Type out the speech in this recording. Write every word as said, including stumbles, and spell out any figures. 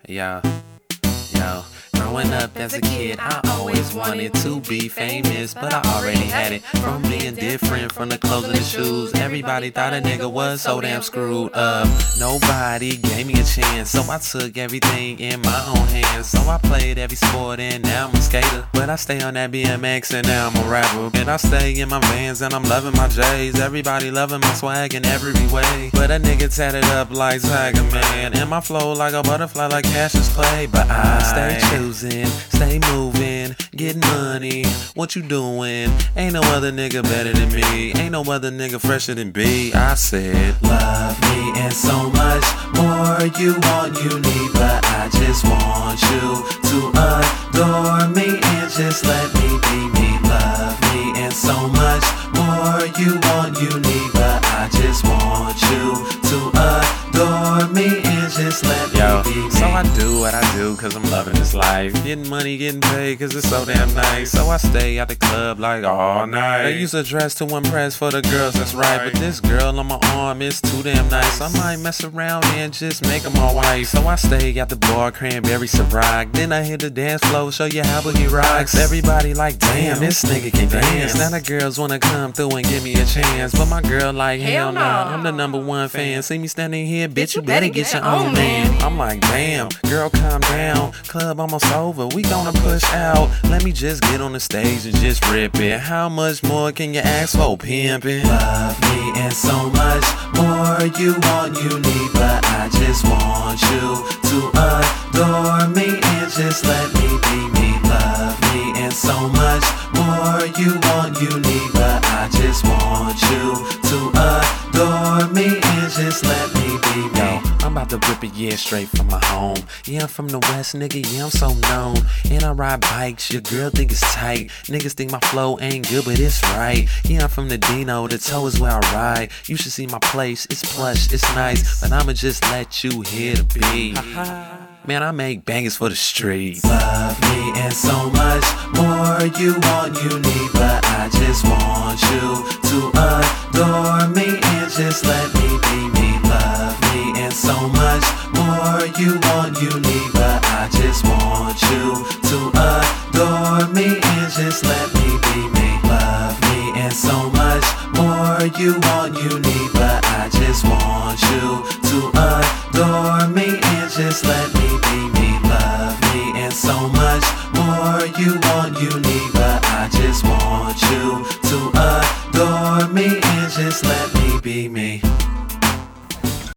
Yeah, yo. Growing up as a kid, I always wanted to be famous, but I already had it from being different, from the clothes and the shoes. Everybody thought a nigga was so damn screwed up. Nobody gave me a chance, so I took everything in my own hands. So I played every sport and now I'm a skater, but I stay on that B M X and now I'm a rapper. And I stay in my Vans and I'm loving my J's. Everybody loving my swag in every way, but a nigga tatted up like Tiger Man, and my flow like a butterfly like Cassius Clay. But I stay choosing, stay moving, get money. What you doing? Ain't no other nigga better than me. Ain't no other nigga fresher than B. I said, love me and so much more you want, you need, but I just want you to adore me and just let me be me. Love me and so much more you want, you need, but I just want you to adore me and just let me Yo, be me. So I do what I do cause I'm loving this life, getting money, getting paid cause it's so damn nice. So I stay at the club like all night. They used to dress to impress for the girls, that's right, but this girl on my arm is too damn nice. I might mess around and just make her my wife. So I stay at the bar, cranberry Ciroc, then I hit the dance floor, show you how boogie rocks. Everybody like, damn, this nigga can dance. Now the girls wanna come through and give me a chance, but my girl like, hell no, nah, I'm the number one fan. See me standing here, bitch, you better get your own man. I'm like, damn, girl, calm down, club almost over, we gonna push out. Let me just get on the stage and just rip it. How much more can you ask for, pimpin'? Love me and so much more you want, you need, but I just want you to adore me and just let me be me. Love me and so much more you want, you need, but I just want you to adore me and just let me be me. Yo, I'm about to rip it, yeah, straight from my home. Yeah, I'm from the West, nigga, yeah, I'm so known. And I ride bikes, your girl think it's tight. Niggas think my flow ain't good, but it's right. Yeah, I'm from the Dino, the toe is where I ride. You should see my place, it's plush, it's nice, but I'ma just let you hear the beat. Man, I make bangers for the streets. Love me and so much more you want, you need, but I just want you to adore me and just let me be me. Love me and so much more you want, you need, but I just want you to adore me and just let me be me. Love me and so much more you want, you need, but I just want you to adore me and just let me be me. Love me and so much more you want, you need, but I just want you to adore me and just let me